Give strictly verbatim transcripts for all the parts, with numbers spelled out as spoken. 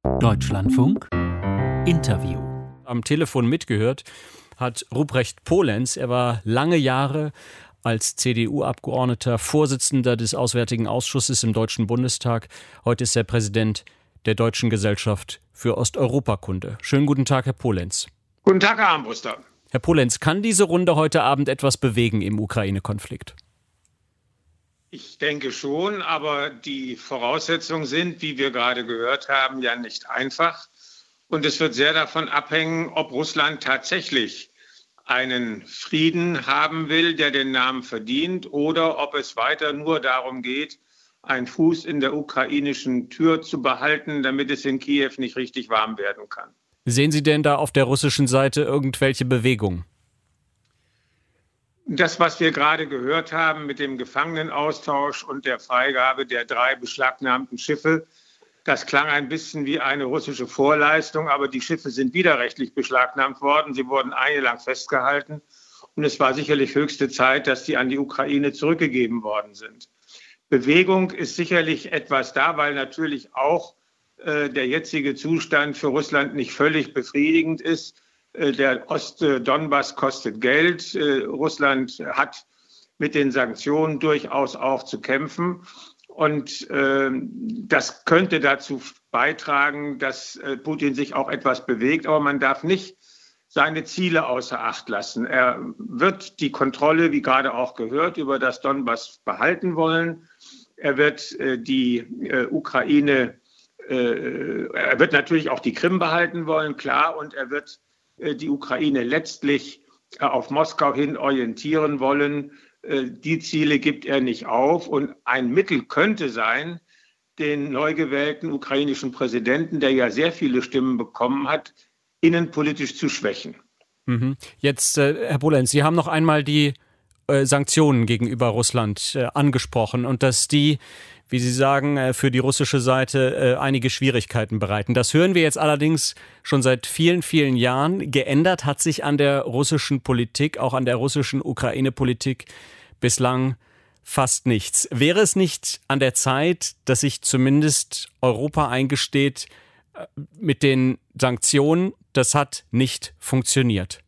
Deutschlandfunk Interview. Am Telefon mitgehört hat Ruprecht Polenz. Er war lange Jahre als C D U-Abgeordneter Vorsitzender des Auswärtigen Ausschusses im Deutschen Bundestag. Heute ist er Präsident der Deutschen Gesellschaft für Osteuropakunde. Schönen guten Tag, Herr Polenz. Guten Tag, Herr Armbruster. Herr Polenz, kann diese Runde heute Abend etwas bewegen im Ukraine-Konflikt? Ich denke schon, aber die Voraussetzungen sind, wie wir gerade gehört haben, ja nicht einfach. Und es wird sehr davon abhängen, ob Russland tatsächlich einen Frieden haben will, der den Namen verdient, oder ob es weiter nur darum geht, einen Fuß in der ukrainischen Tür zu behalten, damit es in Kiew nicht richtig warm werden kann. Sehen Sie denn da auf der russischen Seite irgendwelche Bewegungen? Das, was wir gerade gehört haben mit dem Gefangenenaustausch und der Freigabe der drei beschlagnahmten Schiffe, das klang ein bisschen wie eine russische Vorleistung, aber die Schiffe sind widerrechtlich beschlagnahmt worden. Sie wurden ein Jahr lang festgehalten und es war sicherlich höchste Zeit, dass die an die Ukraine zurückgegeben worden sind. Bewegung ist sicherlich etwas da, weil natürlich auch äh, der jetzige Zustand für Russland nicht völlig befriedigend ist. Der Ost-Donbass kostet Geld. Russland hat mit den Sanktionen durchaus auch zu kämpfen. Und äh, das könnte dazu beitragen, dass äh, Putin sich auch etwas bewegt. Aber man darf nicht seine Ziele außer Acht lassen. Er wird die Kontrolle, wie gerade auch gehört, über das Donbass behalten wollen. Er wird äh, die äh, Ukraine, äh, er wird natürlich auch die Krim behalten wollen, klar. Und er wird die Ukraine letztlich auf Moskau hin orientieren wollen. Die Ziele gibt er nicht auf. Und ein Mittel könnte sein, den neu gewählten ukrainischen Präsidenten, der ja sehr viele Stimmen bekommen hat, innenpolitisch zu schwächen. Mhm. Jetzt, äh, Herr Polenz, Sie haben noch einmal die äh, Sanktionen gegenüber Russland äh, angesprochen und dass die, wie Sie sagen, für die russische Seite einige Schwierigkeiten bereiten. Das hören wir jetzt allerdings schon seit vielen, vielen Jahren. Geändert hat sich an der russischen Politik, auch an der russischen Ukraine-Politik bislang fast nichts. Wäre es nicht an der Zeit, dass sich zumindest Europa eingesteht, mit den Sanktionen, das hat nicht funktioniert?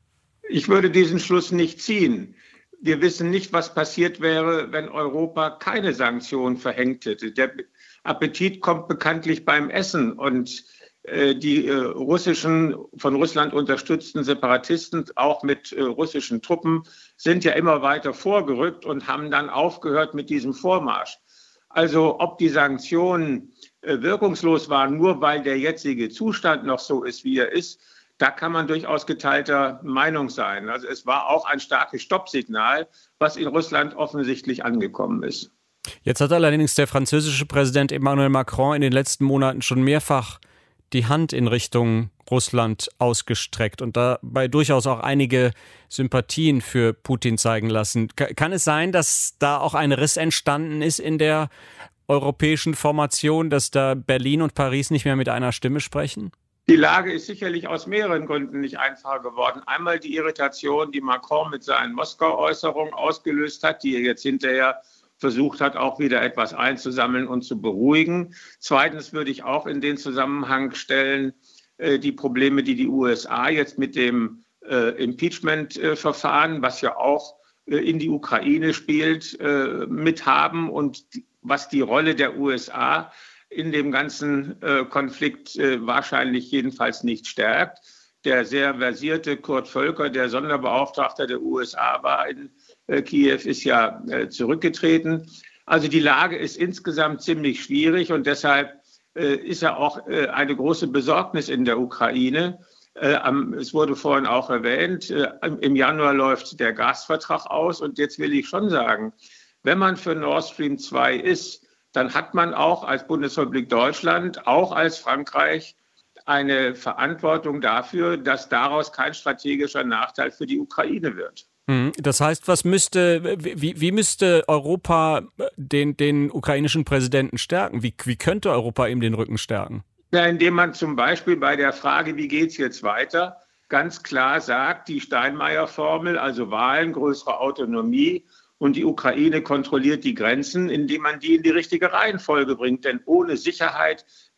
Ich würde diesen Schluss nicht ziehen. Wir wissen nicht, was passiert wäre, wenn Europa keine Sanktionen verhängt hätte. Der Appetit kommt bekanntlich beim Essen und äh, die äh, russischen, von Russland unterstützten Separatisten, auch mit äh, russischen Truppen, sind ja immer weiter vorgerückt und haben dann aufgehört mit diesem Vormarsch. Also ob die Sanktionen äh, wirkungslos waren, nur weil der jetzige Zustand noch so ist, wie er ist, da kann man durchaus geteilter Meinung sein. Also es war auch ein starkes Stoppsignal, was in Russland offensichtlich angekommen ist. Jetzt hat allerdings der französische Präsident Emmanuel Macron in den letzten Monaten schon mehrfach die Hand in Richtung Russland ausgestreckt und dabei durchaus auch einige Sympathien für Putin zeigen lassen. Kann es sein, dass da auch ein Riss entstanden ist in der europäischen Formation, dass da Berlin und Paris nicht mehr mit einer Stimme sprechen? Die Lage ist sicherlich aus mehreren Gründen nicht einfacher geworden. Einmal die Irritation, die Macron mit seinen Moskau-Äußerungen ausgelöst hat, die er jetzt hinterher versucht hat, auch wieder etwas einzusammeln und zu beruhigen. Zweitens würde ich auch in den Zusammenhang stellen, äh, die Probleme, die die U S A jetzt mit dem äh, Impeachment-Verfahren, was ja auch äh, in die Ukraine spielt, äh, mit haben und die, was die Rolle der U S A in dem ganzen äh, Konflikt äh, wahrscheinlich jedenfalls nicht stärkt. Der sehr versierte Kurt Völker, der Sonderbeauftragter der U S A war in äh, Kiew, ist ja äh, zurückgetreten. Also die Lage ist insgesamt ziemlich schwierig und deshalb äh, ist ja auch äh, eine große Besorgnis in der Ukraine. Äh, am, es wurde vorhin auch erwähnt, äh, im Januar läuft der Gasvertrag aus und jetzt will ich schon sagen, wenn man für Nord Stream zwei ist, dann hat man auch als Bundesrepublik Deutschland, auch als Frankreich, eine Verantwortung dafür, dass daraus kein strategischer Nachteil für die Ukraine wird. Das heißt, was müsste, wie, wie müsste Europa den, den ukrainischen Präsidenten stärken? Wie, wie könnte Europa ihm den Rücken stärken? Ja, indem man zum Beispiel bei der Frage, wie geht es jetzt weiter, ganz klar sagt, die Steinmeier-Formel, also Wahlen, größere Autonomie, und die Ukraine kontrolliert die Grenzen, indem man die in die richtige Reihenfolge bringt. Denn ohne Sicherheit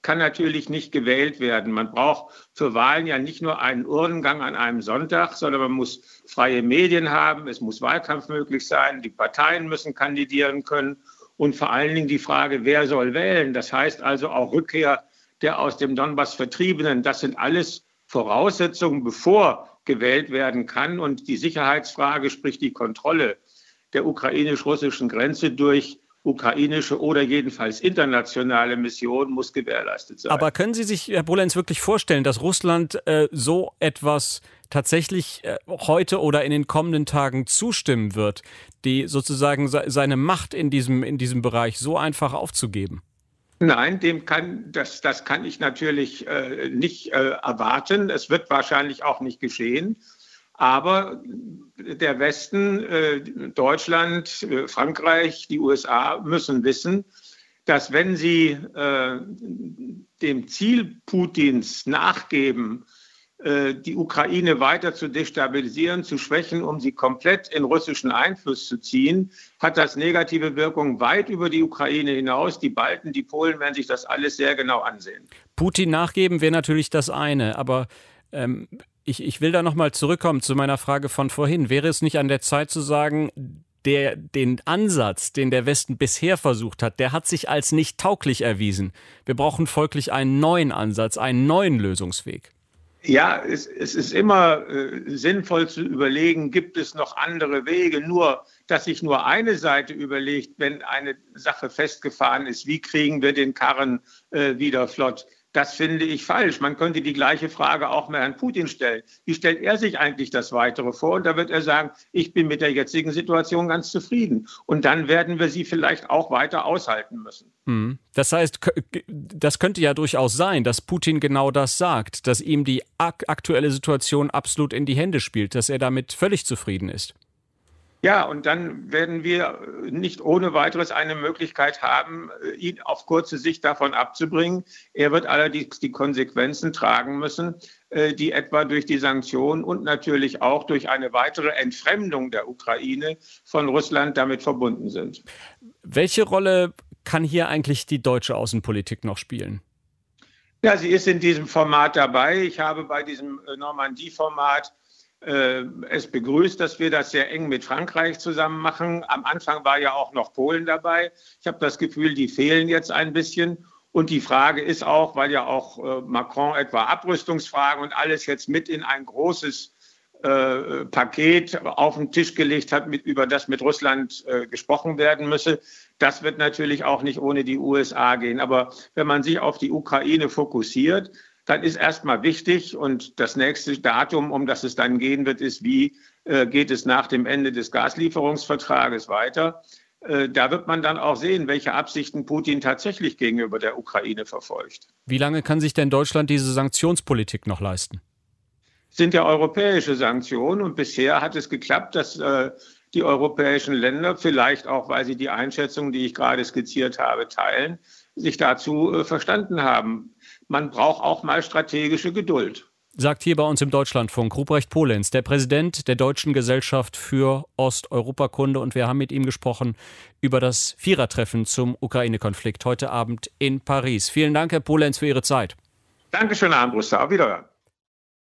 kann natürlich nicht gewählt werden. Man braucht für Wahlen ja nicht nur einen Urnengang an einem Sonntag, sondern man muss freie Medien haben, es muss Wahlkampf möglich sein, die Parteien müssen kandidieren können und vor allen Dingen die Frage, wer soll wählen? Das heißt also auch Rückkehr der aus dem Donbass Vertriebenen. Das sind alles Voraussetzungen, bevor gewählt werden kann. Und die Sicherheitsfrage, sprich die Kontrolle der ukrainisch-russischen Grenze durch ukrainische oder jedenfalls internationale Missionen muss gewährleistet sein. Aber können Sie sich, Herr Bohlenz, wirklich vorstellen, dass Russland äh, so etwas tatsächlich äh, heute oder in den kommenden Tagen zustimmen wird, die sozusagen se- seine Macht in diesem, in diesem Bereich so einfach aufzugeben? Nein, dem kann, das, das kann ich natürlich äh, nicht äh, erwarten. Es wird wahrscheinlich auch nicht geschehen. Aber der Westen, äh, Deutschland, äh, Frankreich, die U S A müssen wissen, dass wenn sie äh, dem Ziel Putins nachgeben, äh, die Ukraine weiter zu destabilisieren, zu schwächen, um sie komplett in russischen Einfluss zu ziehen, hat das negative Wirkungen weit über die Ukraine hinaus. Die Balten, die Polen werden sich das alles sehr genau ansehen. Putin nachgeben wäre natürlich das eine, aber ähm Ich, ich will da nochmal zurückkommen zu meiner Frage von vorhin. Wäre es nicht an der Zeit zu sagen, der, den Ansatz, den der Westen bisher versucht hat, der hat sich als nicht tauglich erwiesen. Wir brauchen folglich einen neuen Ansatz, einen neuen Lösungsweg. Ja, es, es ist immer äh, sinnvoll zu überlegen, gibt es noch andere Wege? Nur, dass sich nur eine Seite überlegt, wenn eine Sache festgefahren ist, wie kriegen wir den Karren äh, wieder flott? Das finde ich falsch. Man könnte die gleiche Frage auch mal Herrn Putin stellen. Wie stellt er sich eigentlich das Weitere vor? Und da wird er sagen, ich bin mit der jetzigen Situation ganz zufrieden. Und dann werden wir sie vielleicht auch weiter aushalten müssen. Das heißt, das könnte ja durchaus sein, dass Putin genau das sagt, dass ihm die aktuelle Situation absolut in die Hände spielt, dass er damit völlig zufrieden ist. Ja, und dann werden wir nicht ohne weiteres eine Möglichkeit haben, ihn auf kurze Sicht davon abzubringen. Er wird allerdings die Konsequenzen tragen müssen, die etwa durch die Sanktionen und natürlich auch durch eine weitere Entfremdung der Ukraine von Russland damit verbunden sind. Welche Rolle kann hier eigentlich die deutsche Außenpolitik noch spielen? Ja, sie ist in diesem Format dabei. Ich habe bei diesem Normandie-Format es begrüßt, dass wir das sehr eng mit Frankreich zusammen machen. Am Anfang war ja auch noch Polen dabei. Ich habe das Gefühl, die fehlen jetzt ein bisschen. Und die Frage ist auch, weil ja auch Macron etwa Abrüstungsfragen und alles jetzt mit in ein großes äh, Paket auf den Tisch gelegt hat, mit, über das mit Russland äh, gesprochen werden müsse. Das wird natürlich auch nicht ohne die U S A gehen. Aber wenn man sich auf die Ukraine fokussiert, dann ist erstmal wichtig, und das nächste Datum, um das es dann gehen wird, ist, wie äh, geht es nach dem Ende des Gaslieferungsvertrages weiter. Äh, da wird man dann auch sehen, welche Absichten Putin tatsächlich gegenüber der Ukraine verfolgt. Wie lange kann sich denn Deutschland diese Sanktionspolitik noch leisten? Es sind ja europäische Sanktionen, und bisher hat es geklappt, dass äh, die europäischen Länder, vielleicht auch, weil sie die Einschätzung, die ich gerade skizziert habe, teilen, sich dazu äh, verstanden haben. Man braucht auch mal strategische Geduld. Sagt hier bei uns im Deutschlandfunk Ruprecht Polenz, der Präsident der Deutschen Gesellschaft für Osteuropakunde. Und wir haben mit ihm gesprochen über das Vierertreffen zum Ukraine-Konflikt heute Abend in Paris. Vielen Dank, Herr Polenz, für Ihre Zeit. Dankeschön, Herr Armbruster. Auf Wiederhören.